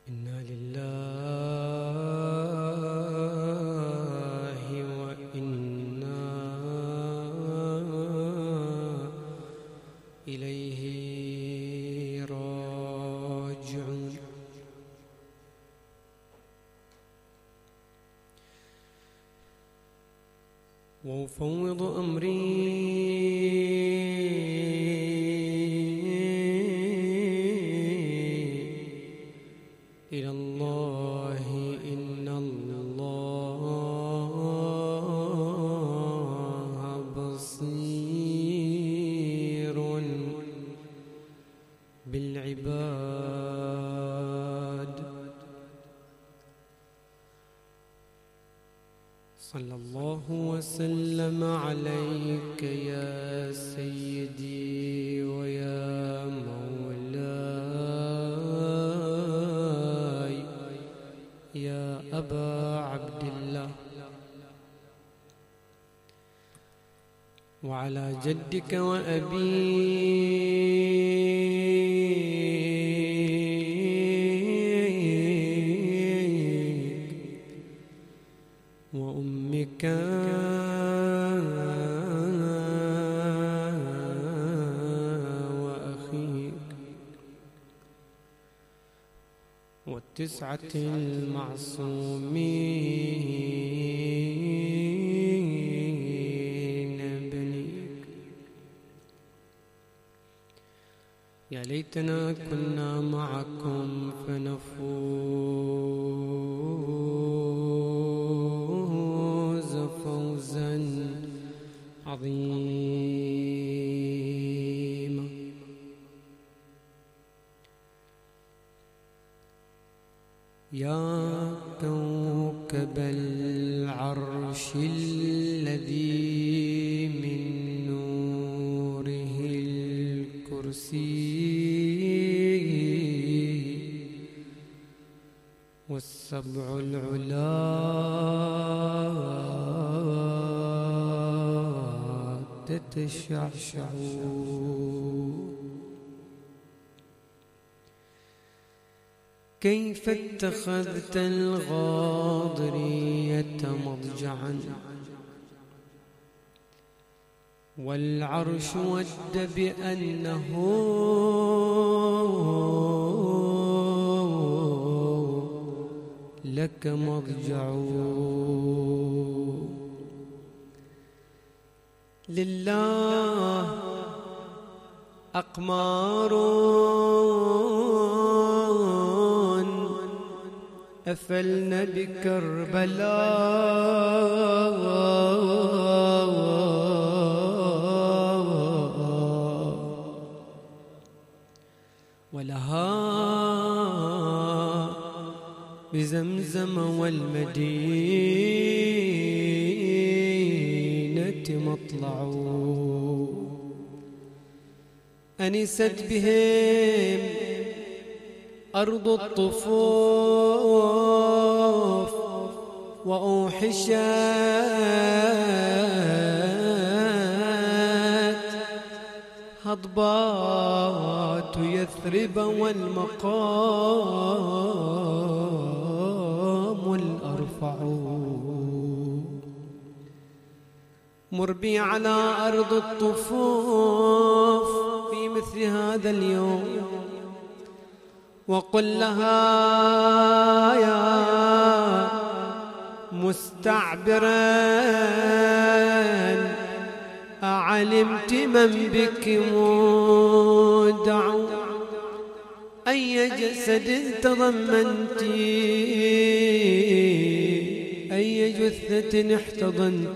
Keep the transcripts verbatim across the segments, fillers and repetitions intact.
إنا لله وإنا إليه راجعون. وأفوض أمري إلى الله إن الله بصير بالعباد. صلى الله وسلم عليك يا سيدي ويا مولاي يا أبا عبد الله، وعلى جدك وأبيك وأمك وأخيك والتسعة المعصومين بنيك. يا ليتنا كنا معكم فنفوز فوزا عظيما. يا كوكب العرش الذي من نوره الكرسي والسبع العلا تتشعشع، كيف اتخذت الغاضرية مضجعا والعرش ود بأنه لك مضجع. لله أقمار أفلن بكربلاء، ولها بزمزم والمدينة مطلع. أنست بهم أرض الطفوف وأوحشت هضبات يثرب والمقام الأرفع. مر بي على أرض الطفوف في مثل هذا اليوم وقل لها يا مستعبرا أعلمت من بك مودع؟ أي جسد تضمنت أي جثة احتضنت؟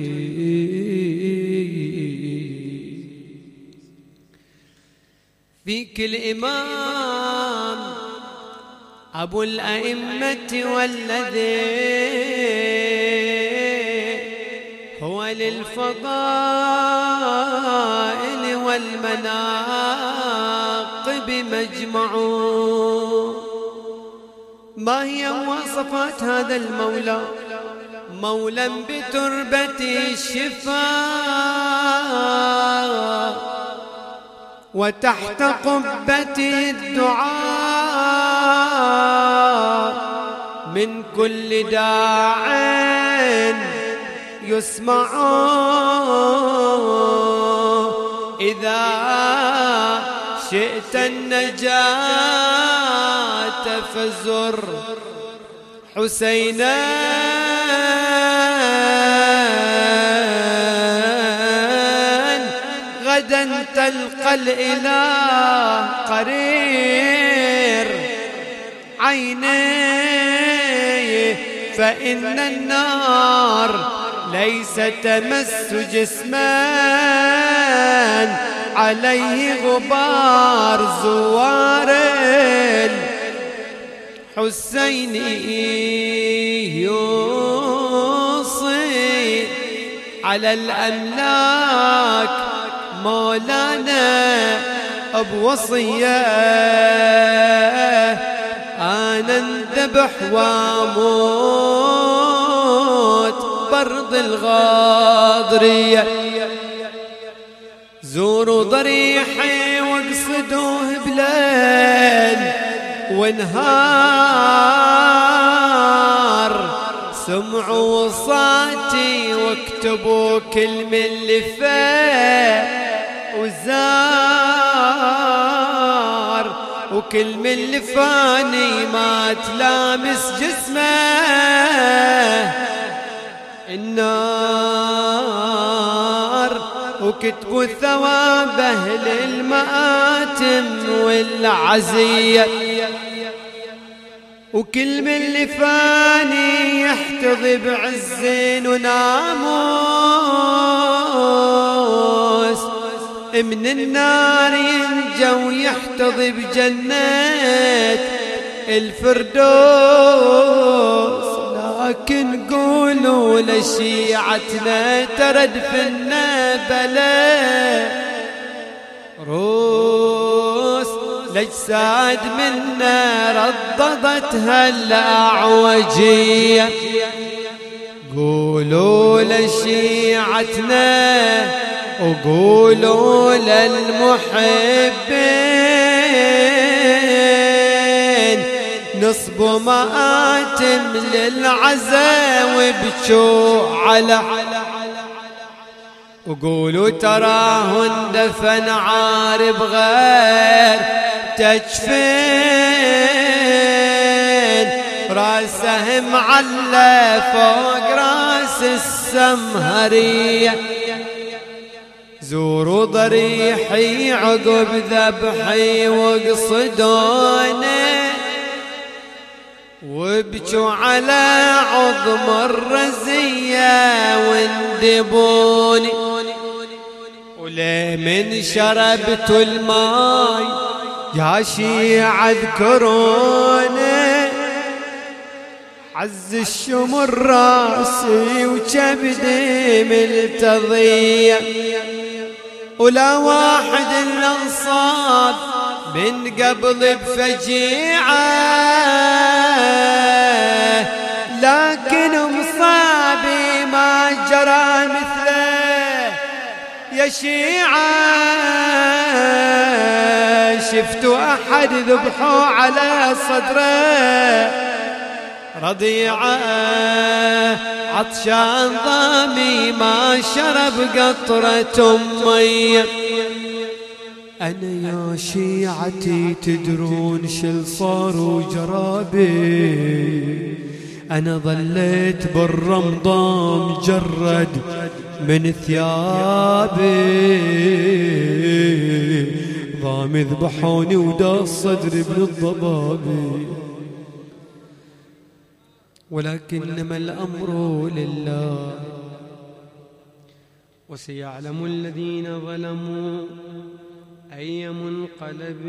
فيك الإمام أبو الأئمة والذي هو للفضائل والمناقب مجمع. ما هي مواصفات هذا المولى؟ مولى بتربة الشفاء وتحت قبة الدعاء من كل داع يسمع إذا شئت النجاة فزر حسينا غدا تلقى الإله قرير عينيه، فإن النار ليس تمس جسما عليه غبار زوار الحسين يوصي على الأملاك مولانا بوصية أنا انذبح واموت برض الغاضرية، زوروا ضريحي واقصدوه بليل ونهار، سمعوا وصاتي واكتبوا كل من اللي فيه وزار، وكل من اللي فاني ما تلامس جسمه النار، وكتبوا ثوابه للمآتم والعزية، وكل من اللي فاني يحتضي بعز وناموس من النار ينجى ويحتضي بجنة الفردوس. لكن قولوا لشيعتنا ترد في النبلة روس الأجساد منا رددتها الأعوجية، قولوا لشيعتنا وقولوا للمحبين نصبوا مآتم للعزا وبكوا على، وقولوا تراه اندفن عارب غير تجفين، راسه معلى فوق راس السمهرية، زوروا ضريحي عقب ذبحي واقصدوني وابكوا على عظم الرزية واندبوني، وليه من شربت الماي يا شيعة اذكروني، عز الشمر راسي وكبدي ملتضية، ولا واحد الانصاب من قبل بفجيعة، لكن مصابي ما جرى مثله يا شيعة، شفتوا أحد ذبحوا على صدره رضيعة، عطشان ضامي ما شرب قطرة مية. أنا يا شيعتي تدرون شل صار وجرابي، أنا ظليت بالرمضان مجرد من ثيابي، ضام ذبحوني وداس صدري ابن الضبابي، ولكنما الأمر لله وسيعلم الذين ظلموا أي منقلب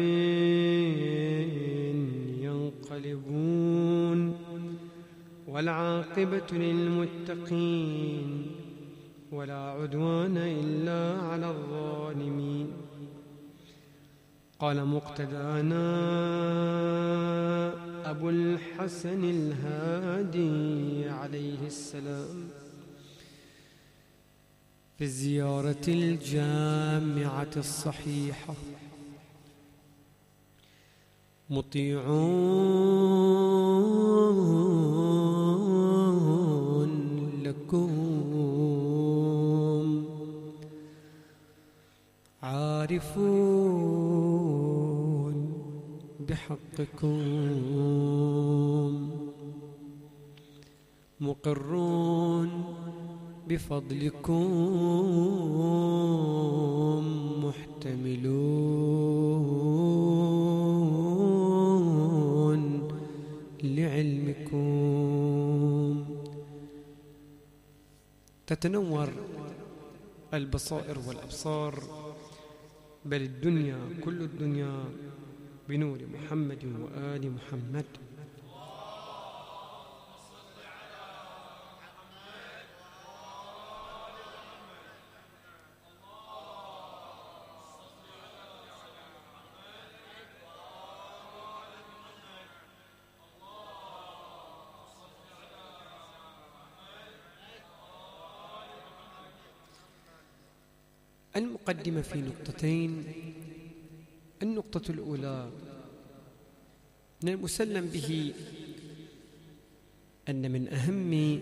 ينقلبون، والعاقبة للمتقين ولا عدوان إلا على الظالمين. قال مقتدانا أبو الحسن الهادي عليه السلام في الزيارة الجامعة الصحيحة: مطيعون عارفون بحقكم مقرون بفضلكم محتملون لعلمكم. تتنور البصائر والأبصار، بل الدنيا كل الدنيا بنور محمد وآل محمد. المقدمة في نقطتين. النقطة الأولى، من المسلم به أن من أهم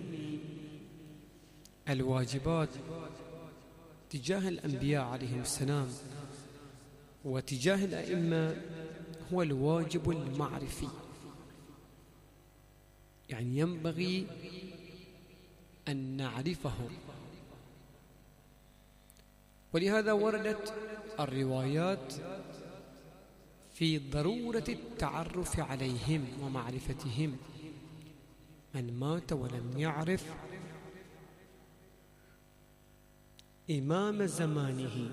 الواجبات تجاه الأنبياء عليهم السلام وتجاه الأئمة هو الواجب المعرفي، يعني ينبغي أن نعرفهم. ولهذا وردت الروايات في ضرورة التعرف عليهم ومعرفتهم. من مات ولم يعرف إمام زمانه.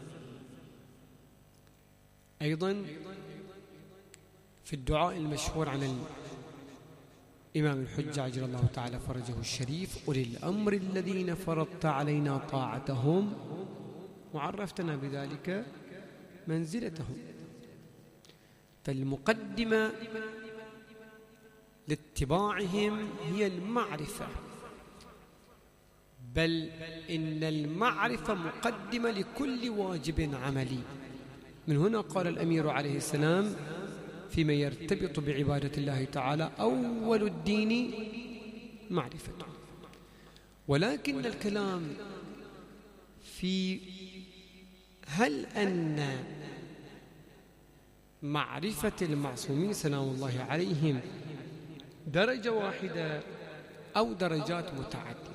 أيضا في الدعاء المشهور عن الإمام الحجة عجل الله تعالى فرجه الشريف: أولي الأمر الذين فرضت علينا طاعتهم وعرفتنا بذلك منزلتهم. فالمقدمة لاتباعهم هي المعرفة، بل إن المعرفة مقدمة لكل واجب عملي. من هنا قال الأمير عليه السلام فيما يرتبط بعبادة الله تعالى: أول الدين معرفة. ولكن الكلام في هل أن معرفة المعصومين سلام الله عليهم درجة واحدة أو درجات متعددة،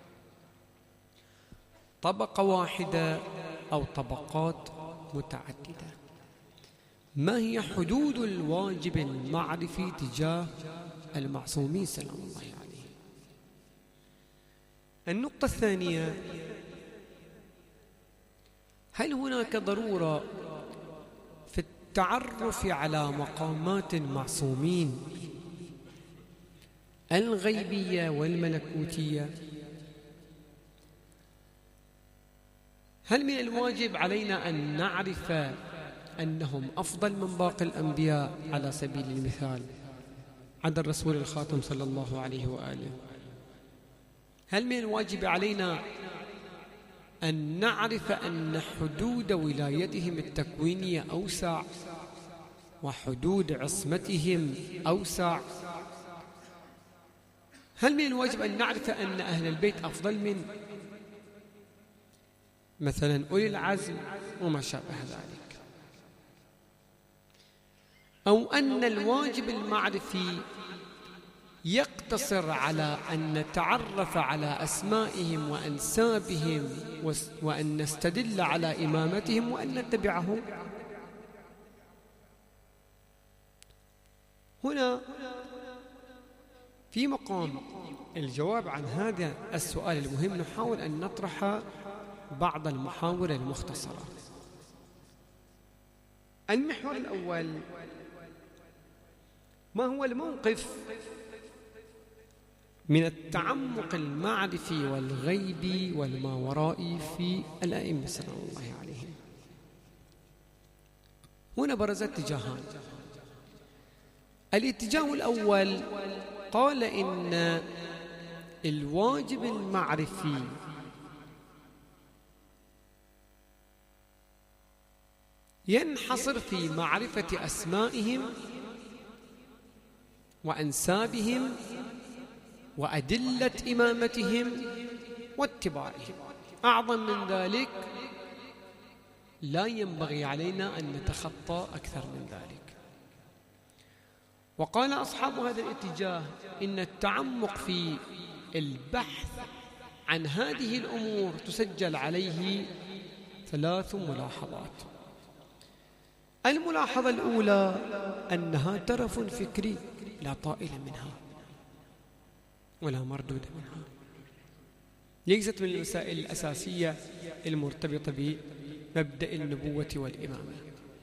طبقة واحدة أو طبقات متعددة؟ ما هي حدود الواجب المعرفي تجاه المعصومين سلام الله عليهم؟ النقطة الثانية: هل هناك ضرورة في التعرف على مقامات المعصومين الغيبية والملكوتية؟ هل من الواجب علينا أن نعرف أنهم أفضل من باقي الأنبياء على سبيل المثال عدا الرسول الخاتم صلى الله عليه وآله؟ هل من الواجب علينا أن نعرف أن حدود ولايتهم التكوينية أوسع وحدود عصمتهم أوسع؟ هل من الواجب أن نعرف أن أهل البيت أفضل من مثلا أولي العزم وما شابه ذلك؟ أو أن الواجب المعرفي يقتصر على أن نتعرف على أسمائهم وأنسابهم وأن نستدل على إمامتهم وأن نتبعهم؟ هنا في مقام الجواب عن هذا السؤال المهم نحاول أن نطرح بعض المحاور المختصرة. المحور الأول: ما هو الموقف من التعمق المعرفي والغيبي والماورائي في الأئمة سلام الله عليهم؟ هنا برز اتجاهان. الاتجاه الأول قال إن الواجب المعرفي ينحصر في معرفة أسمائهم وأنسابهم وأدلة إمامتهم واتباعهم. أعظم من ذلك لا ينبغي علينا أن نتخطى أكثر من ذلك. وقال أصحاب هذا الاتجاه إن التعمق في البحث عن هذه الأمور تسجل عليه ثلاث ملاحظات. الملاحظة الأولى أنها ترف فكري لا طائل منها ولا مردود منها، ليست من المسائل الأساسية المرتبطة بمبدأ النبوة والإمامة.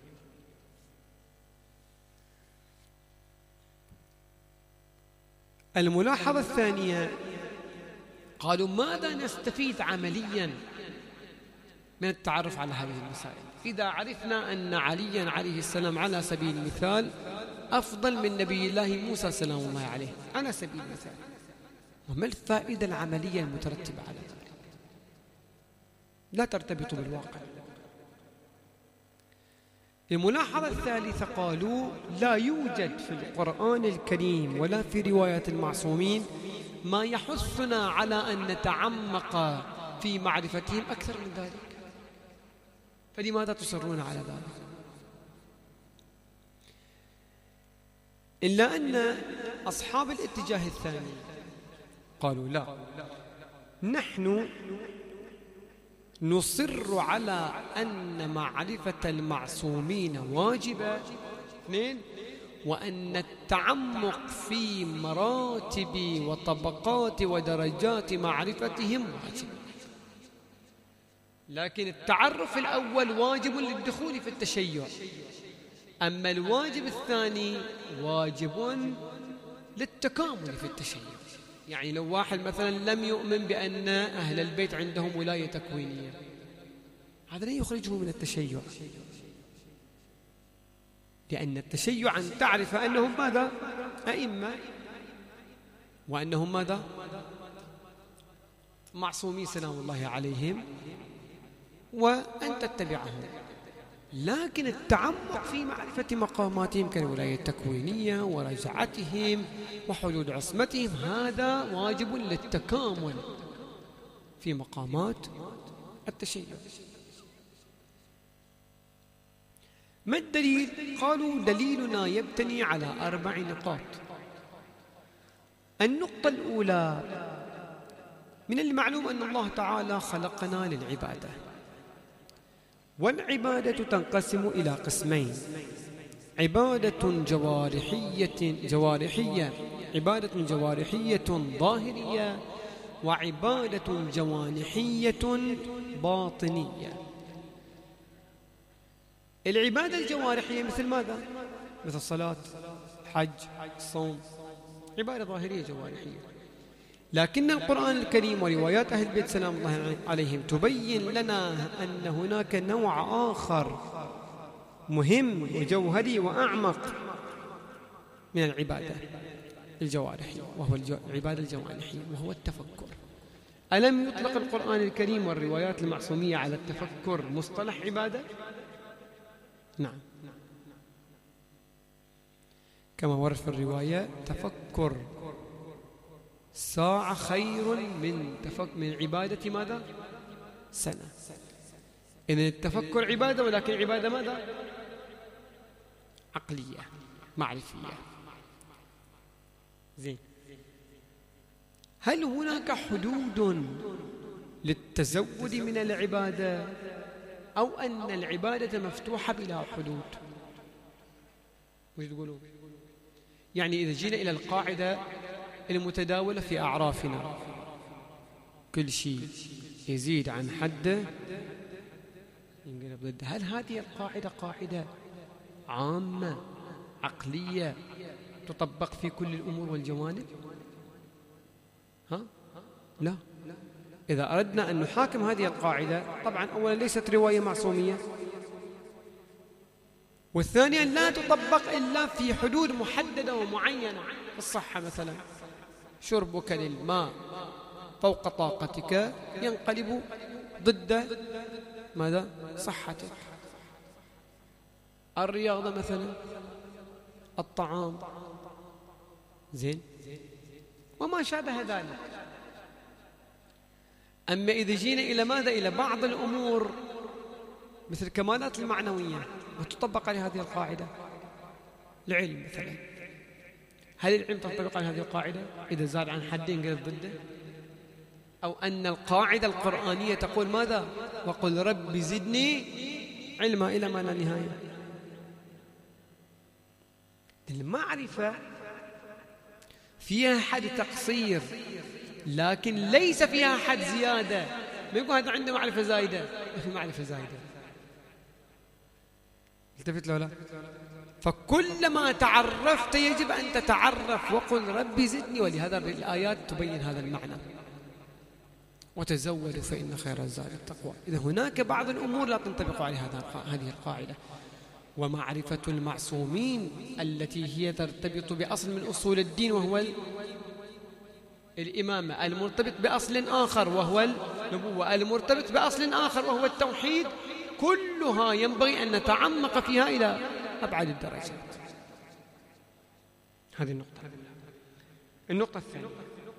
الملاحظة الثانية قالوا ماذا نستفيد عمليا من التعرف على هذه المسائل؟ إذا عرفنا أن عليا عليه السلام على سبيل المثال أفضل من نبي الله موسى سلام الله عليه على سبيل المثال، وما الفائدة العملية المترتبة على ذلك؟ لا ترتبط بالواقع. الملاحظة الثالثة قالوا لا يوجد في القرآن الكريم ولا في روايات المعصومين ما يحثنا على أن نتعمق في معرفتهم أكثر من ذلك، فلماذا تصرون على ذلك؟ إلا أن أصحاب الاتجاه الثاني قالوا لا، نحن نصر على أن معرفة المعصومين واجبة، اثنين، وأن التعمق في مراتب وطبقات ودرجات معرفتهم واجب، لكن التعرف الأول واجب للدخول في التشيع، أما الواجب الثاني واجب للتكامل في التشيع. يعني لو واحد مثلا لم يؤمن بأن أهل البيت عندهم ولاية تكوينية، هذا لا يخرجه من التشيع، لأن التشيع أن تعرف أنهم ماذا؟ أئمة، وأنهم ماذا؟ معصومين سلام الله عليهم، وأن تتبعهم. لكن التعمق في معرفة مقاماتهم كالولاية التكوينية ورجعتهم وحدود عصمتهم هذا واجب للتكامل في مقامات التشيع. ما الدليل؟ قالوا دليلنا يبتني على أربع نقاط. النقطة الأولى، من المعلوم أن الله تعالى خلقنا للعبادة، والعبادة تنقسم إلى قسمين: عبادة جوارحية جوارحية عبادة جوارحية ظاهرية، وعبادة جوانحية باطنية. العبادة الجوارحية مثل ماذا؟ مثل الصلاة، حج، الصوم، عبادة ظاهرية جوارحية. لكن القرآن الكريم وروايات أهل البيت سلام الله عليهم تبين لنا أن هناك نوع آخر مهم وجوهري وأعمق من العبادة الجوارحية، وهو العبادة الجوانحية، وهو التفكر. ألم يطلق القرآن الكريم والروايات المعصومية على التفكر مصطلح عبادة؟ نعم، كما ورد في الرواية: تفكر ساعة خير من تفك من عبادة ماذا؟ سنة. إذن التفكر عبادة، ولكن عبادة ماذا؟ عقلية معرفية. زين، هل هناك حدود للتزود من العبادة، أو أن العبادة مفتوحة بلا حدود؟ وش تقولون؟ يعني إذا جينا إلى القاعدة المتداولة في أعرافنا، كل شيء يزيد عن حده ينقلب ضده، هل هذه القاعدة قاعدة عامة عقلية تطبق في كل الأمور والجوانب؟ ها؟ لا. إذا أردنا أن نحاكم هذه القاعدة، طبعا أولا ليست رواية معصومية، والثانيا لا تطبق إلا في حدود محددة ومعينة. الصحة مثلا، شربك للماء فوق طاقتك ينقلب ضد ماذا؟ صحتك. الرياضة مثلا، الطعام، زين، وما شابه ذلك. أما إذا جينا إلى ماذا؟ إلى بعض الأمور مثل الكمالات المعنوية وتطبق على هذه القاعدة. العلم مثلا، هل العلم تنطبق على هذه القاعدة؟ إذا زاد عن حدين قلت ضده؟ أو أن القاعدة القرآنية تقول ماذا؟ وقل رب زدني علما إلى ما لا نهاية. المعرفة فيها حد تقصير لكن ليس فيها حد زيادة. ما يقول هذا عنده معرفة زايدة، في معرفة زايدة. التفت له لا؟ فكلما تعرفت يجب أن تتعرف. وقل ربي زدني، ولهذا الآيات تبين هذا المعنى. وتزودوا فإن خير الزاد التقوى. إذا هناك بعض الأمور لا تنطبق على هذه القاعدة. ومعرفة المعصومين التي هي ترتبط بأصل من أصول الدين وهو الإمامة، المرتبط بأصل آخر وهو النبوة، المرتبط بأصل آخر وهو التوحيد، كلها ينبغي أن نتعمق فيها إلى أبعد الدرجات. هذه النقطة. النقطة الثانية،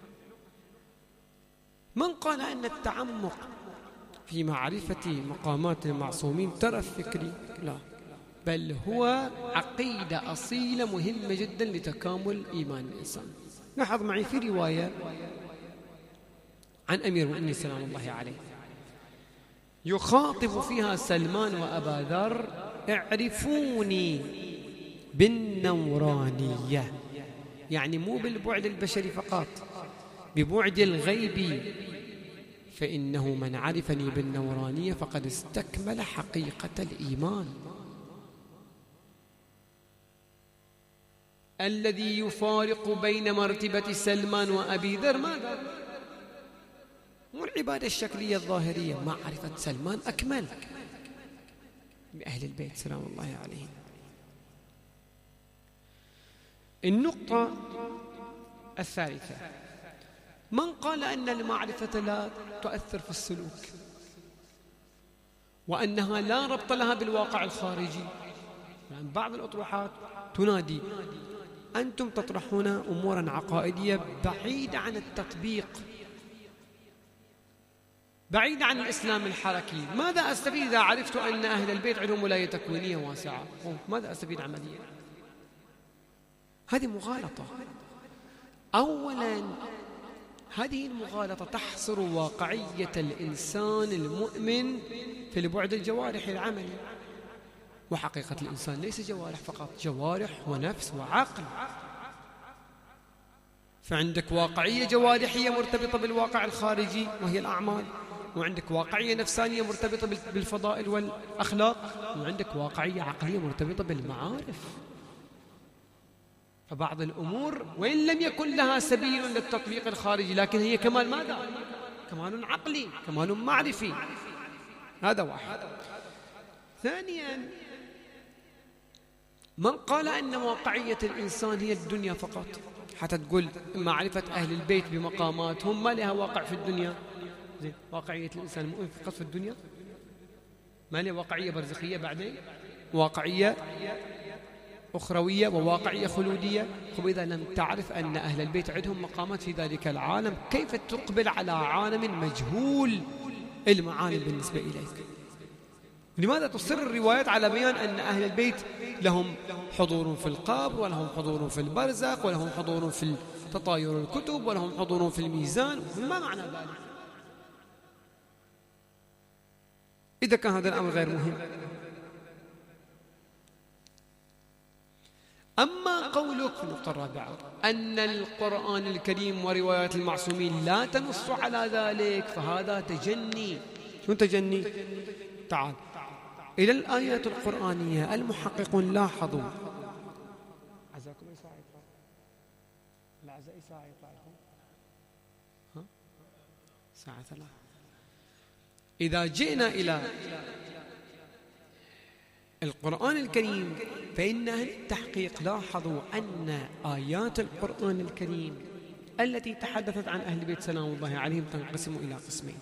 من قال أن التعمق في معرفة مقامات المعصومين ترف فكري؟ لا، بل هو عقيدة أصيلة مهمة جدا لتكامل إيمان الإنسان. لاحظ معي في رواية عن أمير المؤمنين سلام الله عليه يخاطب فيها سلمان وأبا ذر: اعرفوني بالنورانية، يعني مو بالبعد البشري فقط، ببعد الغيب، فإنه من عرفني بالنورانية فقد استكمل حقيقة الإيمان. الذي يفارق بين مرتبة سلمان وأبي ذر ماذا؟ مو العبادة الشكلية الظاهرية، معرفة سلمان أكمل بأهل البيت سلام الله عليهم. النقطة الثالثة، من قال أن المعرفة لا تؤثر في السلوك وأنها لا ربط لها بالواقع الخارجي؟ يعني بعض الأطروحات تنادي: أنتم تطرحون أمورا عقائدية بعيدة عن التطبيق، بعيدة عن الإسلام الحركي. ماذا أستفيد إذا عرفت أن أهل البيت عندهم ولاية تكوينية واسعة؟ ماذا أستفيد عمليا؟ هذه مغالطة. أولا، هذه المغالطة تحصر واقعية الإنسان المؤمن في البعد الجوارحي العملي، وحقيقة الإنسان ليس جوارح فقط، جوارح ونفس وعقل. فعندك واقعية جوارحية مرتبطة بالواقع الخارجي وهي الأعمال، وعندك واقعية نفسانية مرتبطة بالفضائل والأخلاق، وعندك واقعية عقلية مرتبطة بالمعارف. فبعض الأمور وإن لم يكن لها سبيل للتطبيق الخارجي لكن هي كمال ماذا؟ كمال عقلي، كمال معرفي. هذا واحد. ثانيا، من قال أن واقعية الإنسان هي الدنيا فقط، حتى تقول معرفة أهل البيت بمقاماتهم ما لها واقع في الدنيا. زين، واقعية الإنسان المؤمن فقط في الدنيا، ما لها واقعية برزخية بعدين، واقعية أخروية وواقعية خلودية. إذا لم تعرف أن أهل البيت عندهم مقامات في ذلك العالم، كيف تقبل على عالم مجهول المعالم بالنسبة إليك؟ لماذا تصر الروايات على بيان أن أهل البيت لهم حضور في القبر، ولهم حضور في البرزخ، ولهم حضور في تطاير الكتب، ولهم حضور في الميزان؟ ما معنى ذلك؟ إذا كان هذا الأمر غير مهم. أما قولك في النقطة الرابعة أن القرآن الكريم وروايات المعصومين لا تنص على ذلك، فهذا تجني. شو تجني؟ تعال إلى الآيات القرآنية. المحققون لاحظوا عزاكم أي ساعة يطلع؟ لا عزا أي ساعة يطلع لكم؟ ها؟ ساعة ثلاثة. إذا جئنا إلى القرآن الكريم فإن أهل التحقيق لاحظوا أن آيات القرآن الكريم التي تحدثت عن أهل بيت سلام الله عليهم تنقسم إلى قسمين: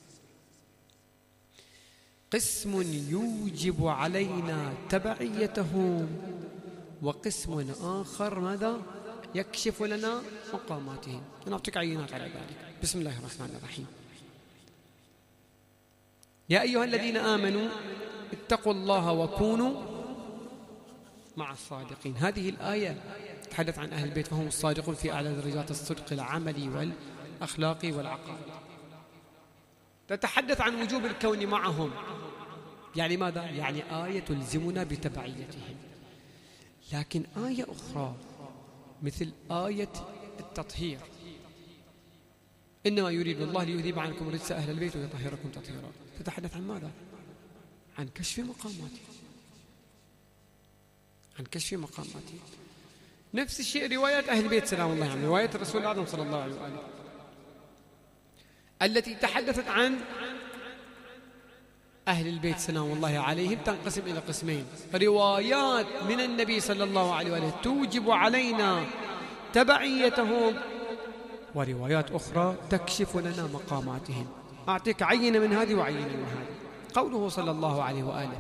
قسم يوجب علينا تبعيتهم، وقسم آخر ماذا؟ يكشف لنا مقاماتهم. نعطيك عينات على ذلك. بسم الله الرحمن الرحيم. يا أيها الذين آمنوا اتقوا الله وكونوا مع الصادقين. هذه الآية تتحدث عن أهل البيت فهم الصادقون في أعلى درجات الصدق العملي والأخلاقي والعقائدي. تتحدث عن وجوب الكون معهم، يعني ماذا؟ يعني آية تلزمنا بتبعيتهم. لكن آية أخرى مثل آية التطهير، إنما يريد الله ليذهب عنكم رجس أهل البيت ويطهركم تطهيرا، تتحدث عن ماذا؟ عن كشف مقاماته، عن كشف مقاماته. نفس الشيء روايات أهل البيت سلام الله عليهم، رواية الرسول الأعظم صلى الله عليه وآله التي تحدثت عن أهل البيت سلام الله عليهم تنقسم إلى قسمين: روايات من النبي صلى الله عليه وآله توجب علينا تبعيتهم، وروايات أخرى تكشف لنا مقاماتهم. أعطيك عينة من هذه وعينة من هذه. قوله صلى الله عليه وآله: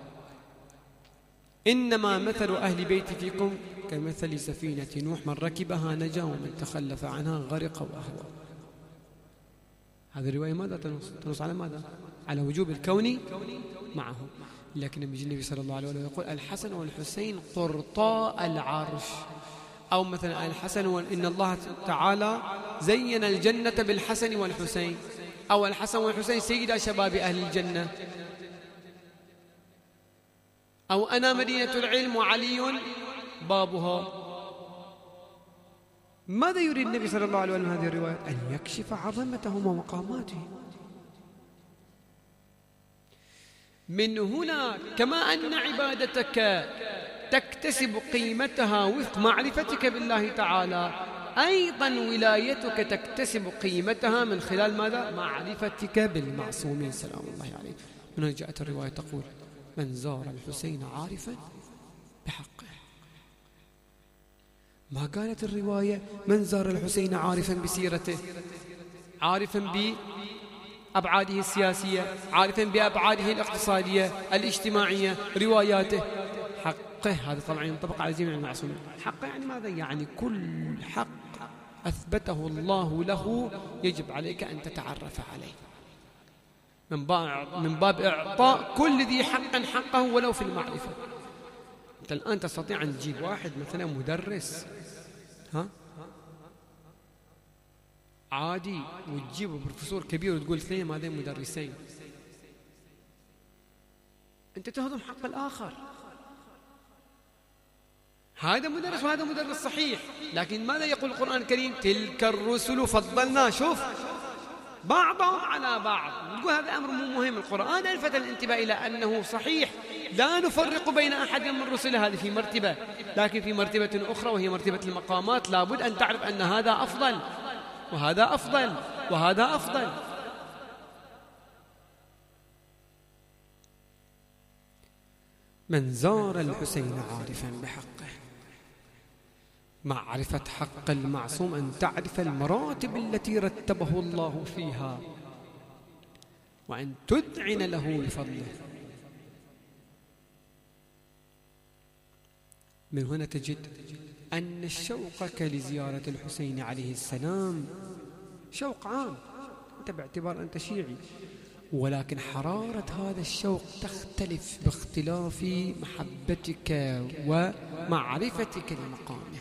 إنما مثل أهل بيتي فيكم كمثل سفينة نوح، من ركبها نجا ومن تخلف عنها غرق وأهوى. هذه الرواية ماذا تنص؟ تنص على ماذا؟ على وجوب الكون معهم. لكن النبي صلى الله عليه وسلم يقول: الحسن والحسين قرطاء العرش، أو مثلا الحسن وإن الله تعالى زين الجنة بالحسن والحسين، أو الحسن والحسين سيدا شباب أهل الجنة، أو أنا مدينة العلم وعلي بابها. ماذا يريد النبي صلى الله عليه وسلم هذه الرواية؟ أن يكشف عظمتهم ومقاماتهم. من هنا كما أن عبادتك تكتسب قيمتها وفق معرفتك بالله تعالى، أيضا ولايتك تكتسب قيمتها من خلال ماذا؟ معرفتك بالمعصومين سلام الله عليه. من هنا جاءت الرواية تقول: من زار الحسين عارفا بحقه. ما قالت الرواية من زار الحسين عارفا بسيرته، عارفا بأبعاده السياسية، عارفا بأبعاده الاقتصادية الاجتماعية، رواياته حقه. هذا طبعا ينطبق على جميع المعصومين. حقه يعني ماذا؟ يعني كل حق أثبته الله له يجب عليك أن تتعرف عليه، من باب, من باب إعطاء كل ذي حق حقه ولو في المعرفة. أنت الآن تستطيع أن تجيب واحد مثلا مدرس ها عادي وتجيبه بروفيسور كبير وتقول اثنين هذين مدرسين، أنت تهضم حق الآخر. هذا مدرس وهذا مدرس صحيح، لكن ماذا يقول القرآن الكريم؟ تلك الرسل فضلنا شوف بعضهم على بعض. نقول هذا أمر مو مهم. القرآن ألفت الانتباه إلى أنه صحيح لا نفرق بين أحد من الرسل، هذه في مرتبة، لكن في مرتبة أخرى وهي مرتبة المقامات لابد أن تعرف أن هذا أفضل وهذا أفضل وهذا أفضل. من زار الحسين عارفا بحقه. معرفة حق المعصوم أن تعرف المراتب التي رتبه الله فيها وأن تذعن له بفضله. من هنا تجد أن شوقك لزيارة الحسين عليه السلام شوق عام، أنت باعتبار أنت شيعي، ولكن حرارة هذا الشوق تختلف باختلاف محبتك ومعرفتك لمقامه.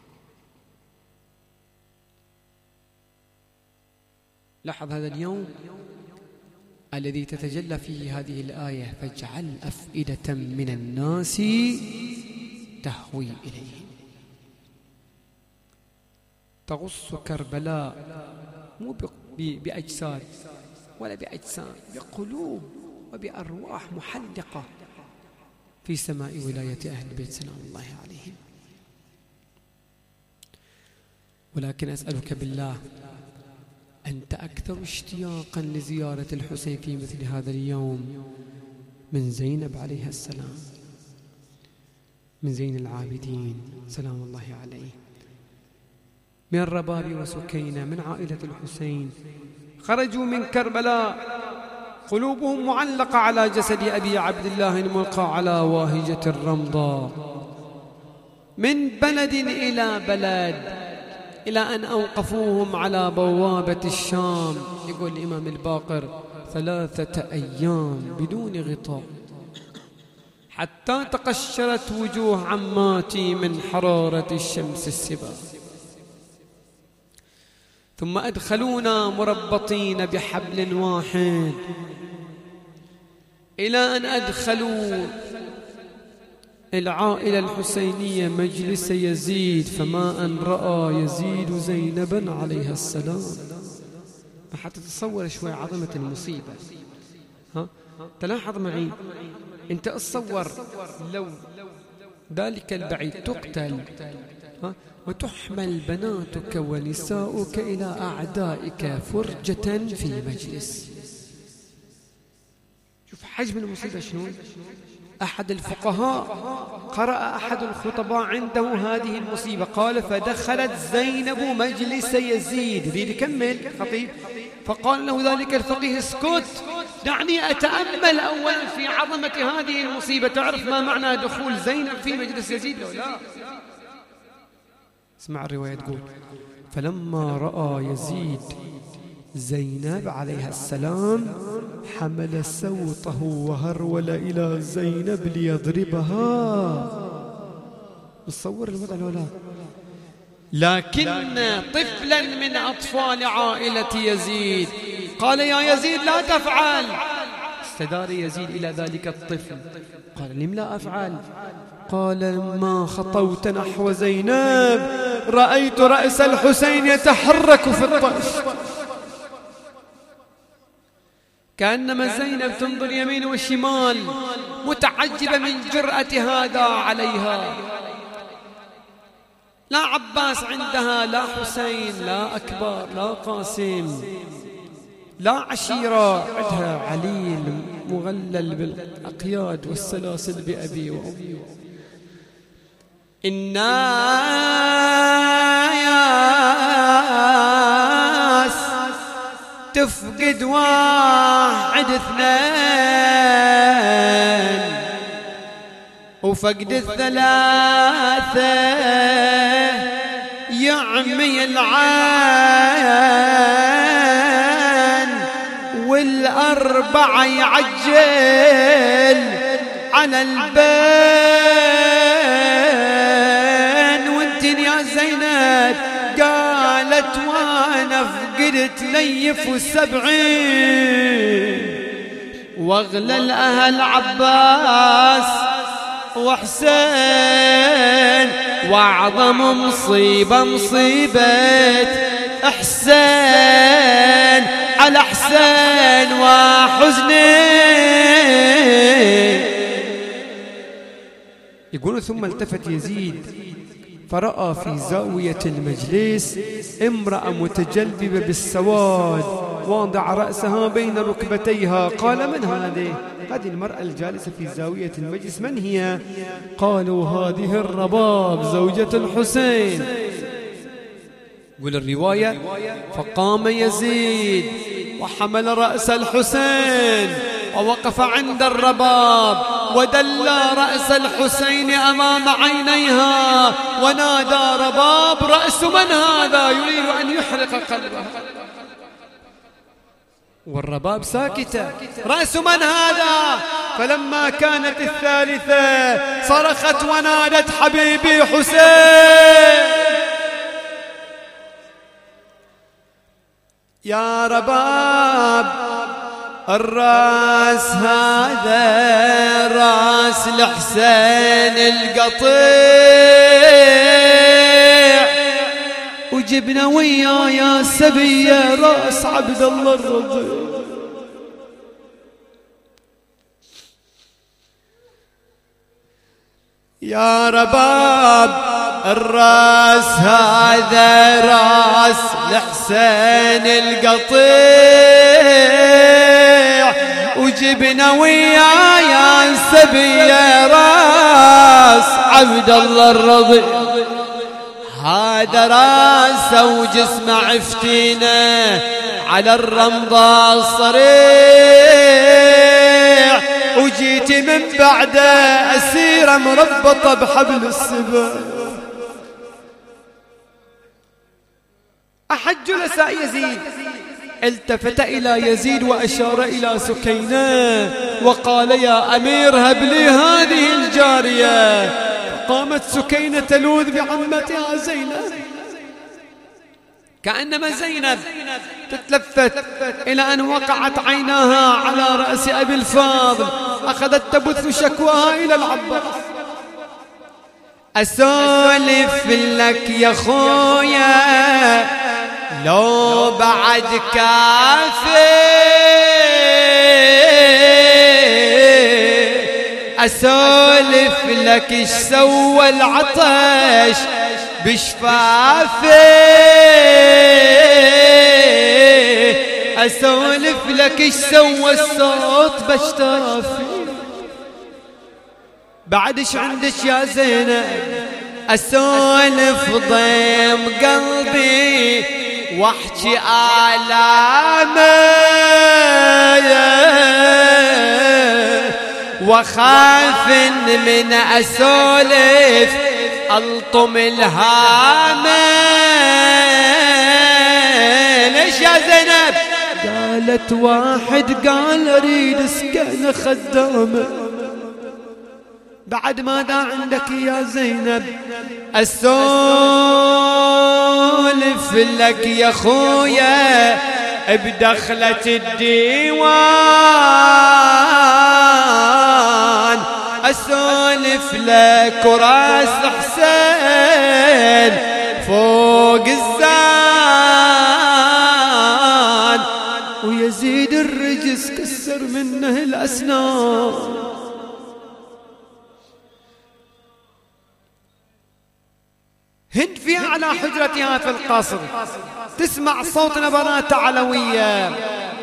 لاحظ هذا اليوم الذي تتجلى فيه هذه الآية: فاجعل أفئدة من الناس تهوي إليه. تغص كربلاء مو بأجساد ولا بأجسام، بقلوب وبأرواح محلقة في سماء ولاية أهل البيت سلام الله عليهم. ولكن أسألك بالله، أنت أكثر اشتياقا لزيارة الحسين في مثل هذا اليوم من زينب عليها السلام، من زين العابدين سلام الله عليه، من رباب وسكينة، من عائلة الحسين، خرجوا من كربلاء قلوبهم معلقة على جسد أبي عبد الله الملقى على واهجة الرمضاء، من بلد إلى بلد، إلى أن أوقفوهم على بوابة الشام. يقول الإمام الباقر: ثلاثة أيام بدون غطاء حتى تقشرت وجوه عماتي من حرارة الشمس السبا، ثم أدخلونا مربطين بحبل واحد إلى أن أدخلوا العائلة الحسينية مجلس يزيد، فما أن رأى يزيد زينبا عليها السلام. حتى تتصور شوي عظمة المصيبة. ها؟ تلاحظ معي، أنت تصور لو ذلك البعيد تقتل، ها؟ وتحمل بناتك ونساؤك إلى أعدائك فرجة في مجلس. شوف حجم المصيبة شنو. أحد الفقهاء قرأ أحد الخطباء عنده هذه المصيبة، قال فدخلت زينب مجلس يزيد، يريد يكمل خطيب، فقال له ذلك الفقيه اسكت دعني أتأمل أولا في عظمة هذه المصيبة، تعرف ما معنى دخول زينب في مجلس يزيد لو لا. اسمع الرواية تقول فلما رأى يزيد زينب عليها السلام حمل سوطه وهرول إلى زينب ليضربها. تصور الوضع الأولى. لكن طفلا من أطفال عائلة يزيد قال يا يزيد لا تفعل. استدار يزيد إلى ذلك الطفل قال لم لا أفعل؟ قال لما خطوت نحو زينب رأيت رأس الحسين يتحرك في الطش، كأنما زينب تنظر يمين وشمال متعجبة من جرأة هذا عليها. لا عباس عندها، لا حسين، لا أكبر، لا قاسم، لا عشيرة، عندها علي مغلل بالأقياد والسلاسل بأبي وأمي. الناس تفقد واحد اثنين وفقد الثلاثة يعمي العين والأربعة يعجل على البين. وانتن يا زينب قالت وانا فقدت ليف السبعين واغلى الأهل عباس وحسين واعظم مصيبة مصيبة حسين على حسين وحزنين. يقول ثم التفت يزيد فرأى في زاوية المجلس امرأة متجلببة بالسواد واضع رأسها بين ركبتيها. قال من هذه؟ هذه المرأة الجالسة في زاوية المجلس من هي؟ قالوا هذه الرباب زوجة الحسين. قول الرواية فقام يزيد وحمل رأس الحسين ووقف عند الرباب ودلى رأس الحسين أمام عينيها ونادى رباب رأس من هذا؟ يريد أن يحرق قلبه. والرباب ساكتة. رأس من هذا؟ فلما كانت الثالثة صرخت ونادت حبيبي حسين. يا رباب الراس هذا راس الحسين القطيع وجبنا وياه يا سبية راس عبد الله الرضيع. يا رباب الراس هذا راس الحسين القطيع وجبنا وياه يا سبية راس عبد الله الرضيع. هذا راسه وجسمه عفتينا على الرمضة الصريع وجيت من بعده أسيرة مربطة بحبل السباع. أحد جلساء يزيد التفت إلى يزيد وأشار إلى سكينة وقال يا أمير هب لي هذه الجارية. قامت سكينة تلوذ بعمتها زينب، كأنما زينب تتلفت إلى أن وقعت عيناها على رأس أبي الفاضل، أخذت تبث شكواها إلى العباس. أسولف لك يا خويا لو بعد كافي، أسولف لك ايش سوى العطش بشفافي، أسولف لك ايش سوى الصوت بشتافي. بعدش عندك يا زينب أسولف ضيم قلبي واحكي آلامي، وخاف من أسولف ألطم الهامة. ليش يا زينب؟ قالت واحد قال أريد سكنة خدامة. بعد ماذا عندك يا زينب؟ أسولف لك يا خويا بدخلة الديوان، أسولف لك وراس حسين فوق الزان، ويزيد الرجس كسر منه الأسنان. هند في أعلى حجرتها في القصر تسمع صوت نبرات علوية،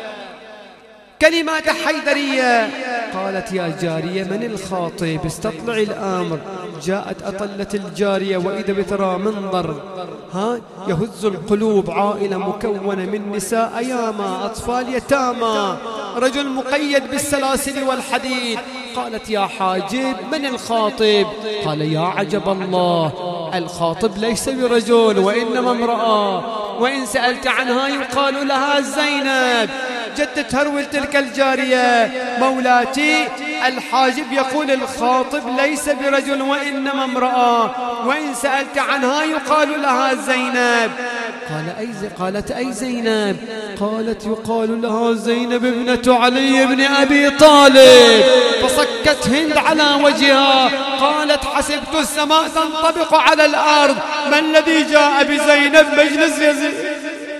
كلمات حيدرية. قالت يا جارية من الخاطب؟ استطلعي الأمر. جاءت أطلت الجارية وإذا بترى منظر ها يهز القلوب، عائلة مكونة من نساء أياما، أطفال يتامى، رجل مقيد بالسلاسل والحديد. قالت يا حاجب من الخاطب؟ قال يا عجب الله، الخاطب ليس برجل وإنما امرأة، وإن سألت عنها يقال لها زينب. جدت تهرول تلك الجارية مولاتي الحاجب يقول الخاطب ليس برجل وإنما امرأة، وإن سألت عنها يقال لها زينب. قال أي زي قالت أي زينب؟ قالت يقال لها زينب ابنة علي بن أبي طالب. فصكت هند على وجهها قالت حسبت السماء تنطبق على الأرض، ما الذي جاء بزينب مجلس يزيد؟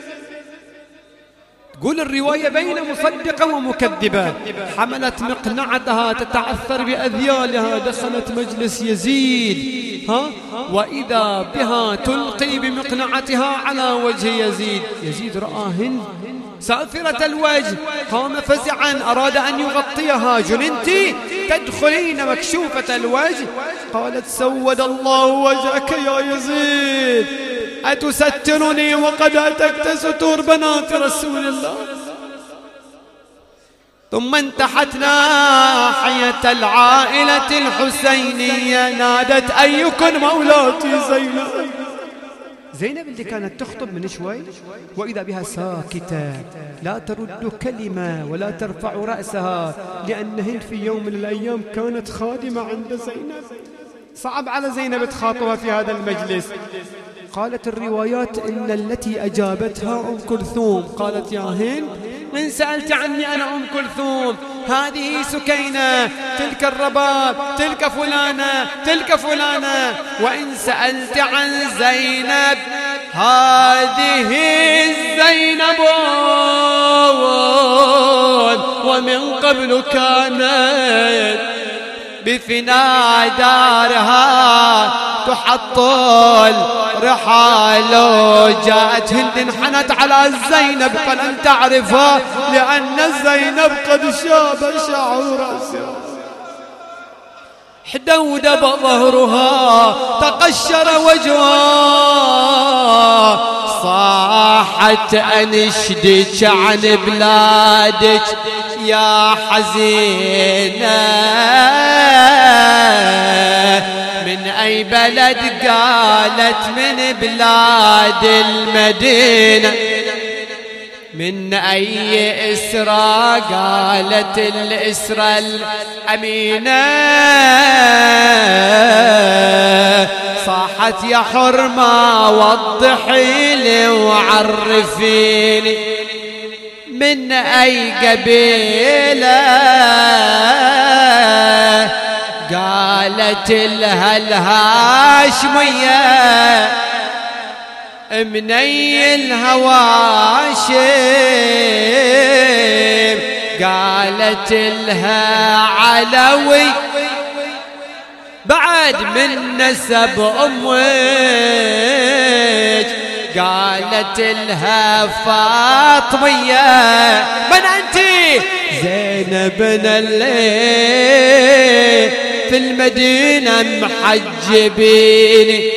قول الرواية بين مصدقة ومكذبة. حملت مقنعتها تتعثر بأذيالها، دخلت مجلس يزيد ها وإذا بها تلقي بمقنعتها على وجه يزيد. يزيد رأى هند سافرة الوجه، قام فزعا أراد أن يغطيها. جننتي تدخلين مكشوفة الوجه؟ قالت سود الله وجهك يا يزيد، أتسترني وقد أتكت ستور بنات رسول الله؟ ثم انتحت ناحية العائلة الحسينية نادت أيكن مولاتي زينب. زينب اللي كانت تخطب من شوي وإذا بها ساكتة لا ترد كلمة ولا ترفع رأسها، لأن هند في يوم من الأيام كانت خادمة عند زينب. صعب على زينب تخاطبها في هذا المجلس. قالت الروايات إن التي أجابتها أم كلثوم. قالت يا هند إن سألت عني أنا أم كلثوم، هذه سكينة، تلك الرباب، تلك فلانة، تلك فلانة. وإن سألت عن زينب هذه زينب، ومن قبل كانت بفناء دارها تحط الرحال. جاءت هند انحنت على زينب فلم تعرفها، لأن زينب قد شاب شعر رأسها، حدودب ظهرها، تقشر وجهها. صاحت أنشدك عن بلادك يا حزينة، من أي بلد؟ قالت من بلاد المدينة. من أي إسرى؟ قالت الإسرى الأمينة صاحت يا حرمة وضحي لي وعرفيني من أي قبيلة؟ قالت لها الهاشمية من أي الهواشم؟ قالت لها علوي بعد من نسب أمك. قالت لها فاطمية من أنت؟ زينب اللي في المدينة محجبيني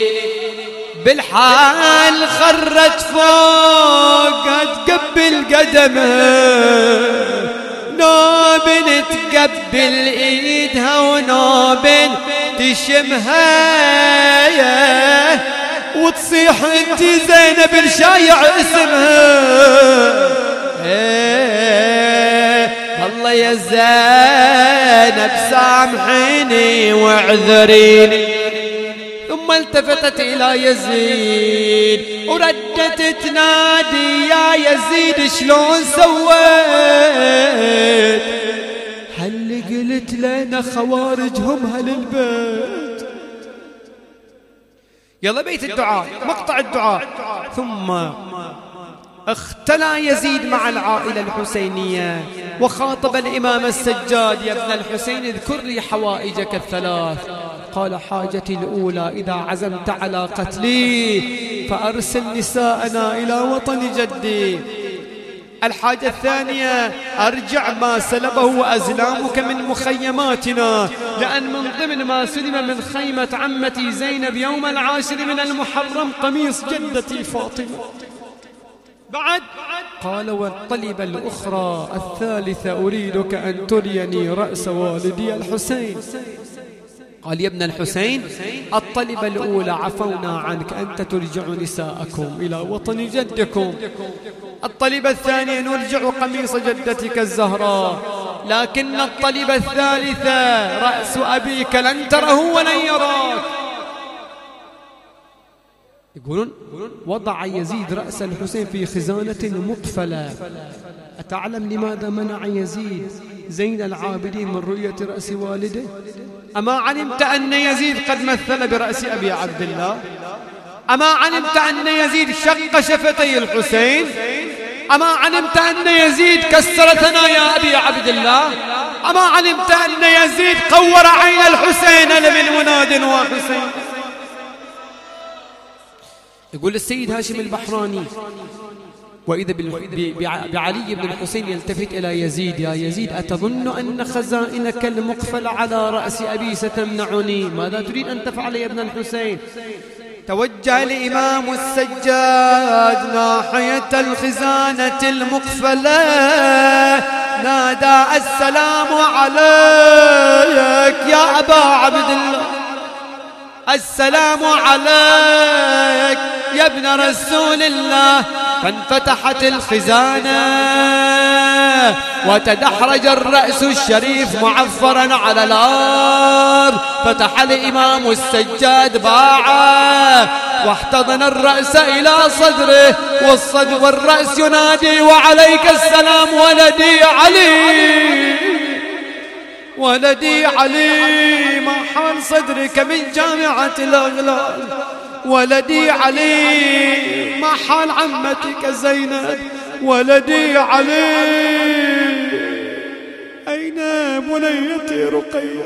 بالحال خرت فوق تقبل قدمها نوب تقبل ايدها ونوب تشمها وتصيح انت زينب الشايع اسمها. الله يا زينب سامحيني واعذريني. ثم التفتت إلى يزيد وردت تنادي يا يزيد شلون سويت؟ هل قلت لنا خوارجهم هالبيت؟ يلا بيت الدعاء مقطع الدعاء. ثم اختلى يزيد مع العائلة الحسينية وخاطب الإمام السجاد يا ابن الحسين اذكر لي حوائجك الثلاث. قال حاجتي الأولى إذا عزمت على قتلي فأرسل نساءنا إلى وطن جدي. الحاجة الثانية أرجع ما سلبه وأزلامك من مخيماتنا، لأن من ضمن ما سلم من خيمة عمتي زينب يوم العاشر من المحرم قميص جدتي فاطمة. بعد قال والطلبة الأخرى الثالثة أريدك أن تريني رأس والدي الحسين. قال يا ابن الحسين الطلبة الأولى عفونا عنك أنت ترجع نساءكم إلى وطن جدكم. الطلبة الثانية نرجع قميص جدتك الزهراء، لكن الطلبة الثالثة رأس أبيك لن تره ولن يراك. يقولون وضع يزيد رأس الحسين في خزانة مقفلة. أتعلم لماذا منع يزيد زين العابدين من رؤية رأس والده؟ أما علمت أن يزيد قد مثل برأس أبي عبد الله؟ أما علمت أن يزيد شق شفتي الحسين؟ أما علمت أن يزيد كسر ثنايا أبي عبد الله؟ أما علمت أن يزيد قور عين الحسين لمن مناد وحسين؟ يقول السيد هاشم البحراني وإذا بعلي بن الحسين يلتفت إلى يزيد يا يزيد أتظن أن خزائنك المقفلة على رأس أبي ستمنعني؟ ماذا تريد أن تفعل يا ابن الحسين؟ توجه الإمام السجاد ناحية الخزانة المقفلة نادى السلام عليك يا أبا عبد الله، السلام عليك يا ابن رسول الله. فانفتحت الخزانة وتدحرج الرأس الشريف معفرا على الأرض. فتح الإمام السجاد باعه واحتضن الرأس إلى صدره والصدر والرأس ينادي وعليك السلام ولدي علي، ولدي علي ما حال صدرك من جامعة الأغلال، ولدي علي ما حال عمتك زينب، ولدي علي أين بنيتي رقية؟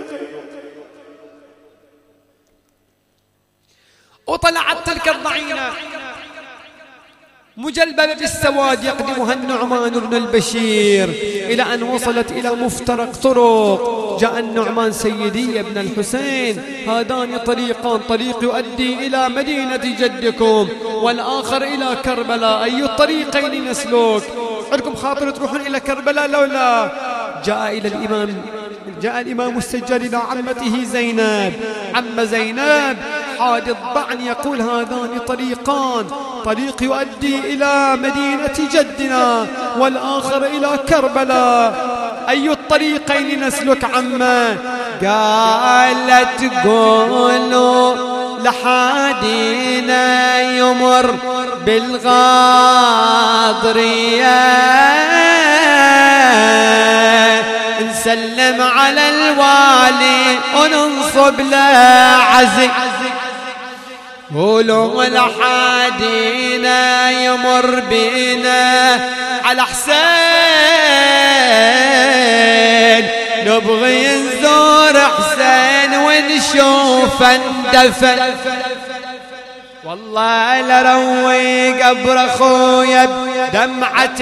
وطلعت تلك الضعينة مجلبة بالسواد يقدمها النعمان بن البشير إلى أن وصلت إلى مفترق طرق. جاء النعمان سيدي ابن الحسين هذان طريقان، طريق يؤدي إلى مدينة جدكم والآخر إلى كربلاء، أي الطريقين نسلك؟ عندكم خاطر تروحون إلى كربلاء لولا؟ جاء إلى الإمام جاء الإمام السجاد إلى عمته زينب. عم زينب حادي الضعن يقول هذان طريقان، طريق يؤدي إلى مدينة جدنا والآخر إلى كربلاء، أي الطريقين نسلك عما؟ قالت قولوا لحادينا يمر بالغاضرية نسلم على الوالي وننصب له عزي. قولوا لحادينا يمر بينا على حسين نبغي نزور حسين ونشوف اندفن. والله لروي قبر اخويا بدمعة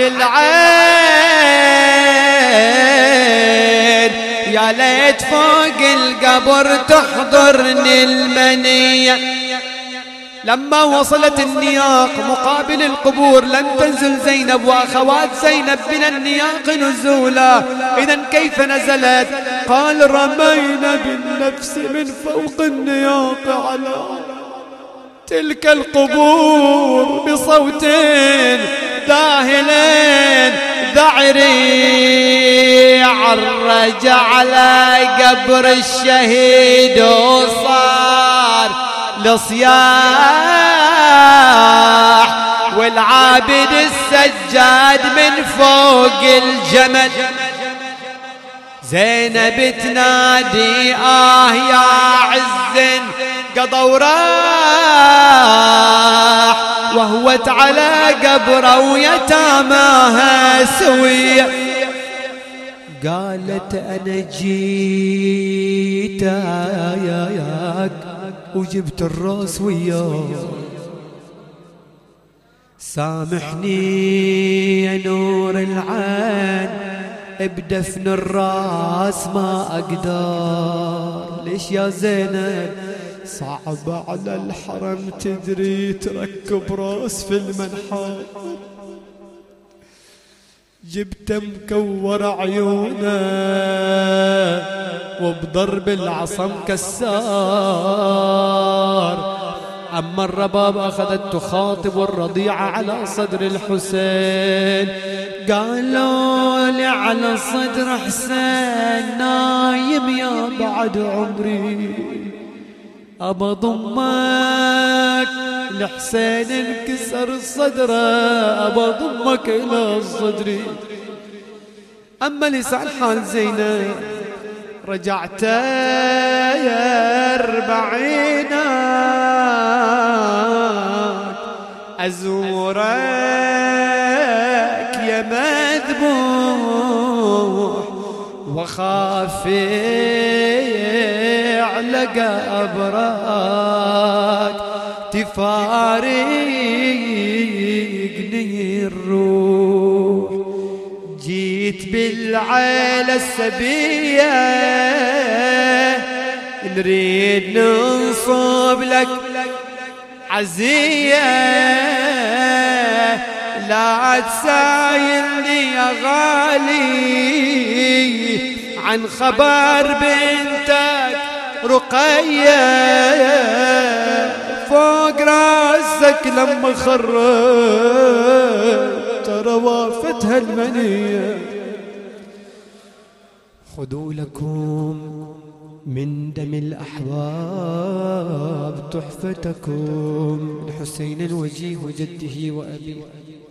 العين، يا ليت فوق القبر تحضرني المنية. لما وصلت النياق مقابل القبور لم تنزل زينب وأخوات زينب من النياق نزولا. إذن كيف نزلت؟ قال رمينا بالنفس من فوق النياق على تلك القبور بصوتين ذاهلين ذعري عرج على قبر الشهيد وصار لصياح والعابد السجاد من فوق الجمل. زينب تنادي آه يا عز قضوا راح وهوت على قبره ويتاماها سوية. قالت أنا جيت يا ياك وجبت الراس وياك، سامحني يا نور العين بدفن الراس ما أقدر. ليش يا زينب؟ صعب على الحرم تدري تركب راس في المنحى، جبت مكور عيونه وبضرب العصا مكسار. أما الرباب أخذت تخاطب الرضيعة على صدر الحسين. قالوا لي على صدر حسين نايم يا بعد عمري، أبا ضمك لحسين انكسر صدره، أبا ضمك إلى صدري. أما لسان حال زينب رجعت يا أربعينات أزورك يا مذبوح وخافي على قبرك تفارقني الروح. جيت بالعيلة السبية نريد ننصب لك عزية، لا تسايلني يا غالي عن خبر بنتك رقية. فوق راسك لما خرت ترى وافتها المنية. خذوا لكم من دم الأحباب تحفتكم الحسين الوجيه وجده وأبيه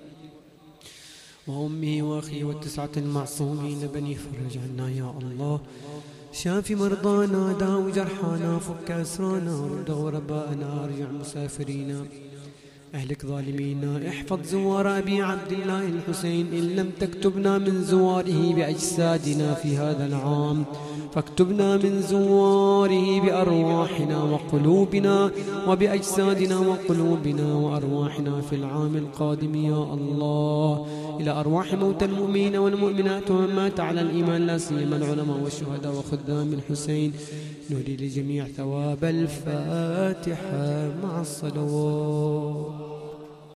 وأمي وأخي والتسعة المعصومين بني فرج عنا يا الله. شافي مرضانا داو جرحانا فك أسرانا ورد غرباءنا أرجع مسافرينا أهلك ظالمينا. احفظ زوار أبي عبد الله الحسين إن لم تكتبنا من زواره بأجسادنا في هذا العام فاكتبنا من زواره بأرواحنا وقلوبنا وبأجسادنا وقلوبنا وأرواحنا في العام القادم يا الله. إلى أرواح موتى المؤمنين والمؤمنات ومن مات على الإيمان لا سيما العلماء والشهداء وخدام الحسين نهدي لجميع ثواب الفاتحة مع الصلوات.